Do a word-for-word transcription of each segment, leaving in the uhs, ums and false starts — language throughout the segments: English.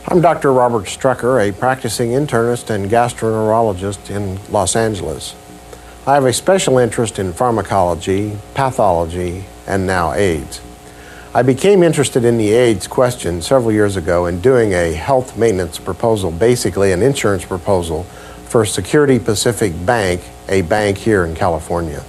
I'm Doctor Robert Strucker, a practicing internist and gastroenterologist in Los Angeles. I have a special interest in pharmacology, pathology, and now AIDS. I became interested in the AIDS question several years ago in doing a health maintenance proposal, basically an insurance proposal for Security Pacific Bank, a bank here in California.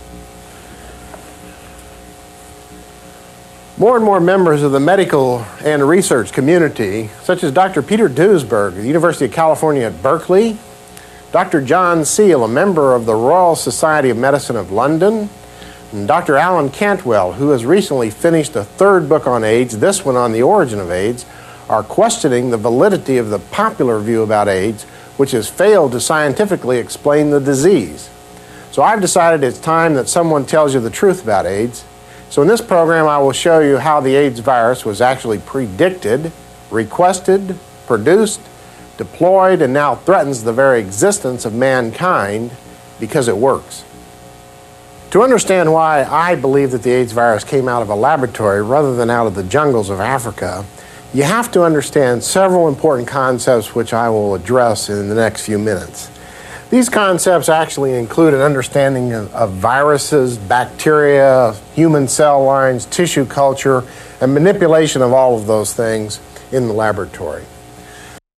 More and more members of the medical and research community, such as Doctor Peter Duesberg of the University of California at Berkeley, Doctor John Seal, a member of the Royal Society of Medicine of London, and Doctor Alan Cantwell, who has recently finished a third book on AIDS, this one on the origin of AIDS, are questioning the validity of the popular view about AIDS, which has failed to scientifically explain the disease. So I've decided it's time that someone tells you the truth about AIDS. So in this program, I will show you how the AIDS virus was actually predicted, requested, produced, deployed, and now threatens the very existence of mankind because it works. To understand why I believe that the AIDS virus came out of a laboratory rather than out of the jungles of Africa, you have to understand several important concepts which I will address in the next few minutes. These concepts actually include an understanding of, of viruses, bacteria, human cell lines, tissue culture, and manipulation of all of those things in the laboratory.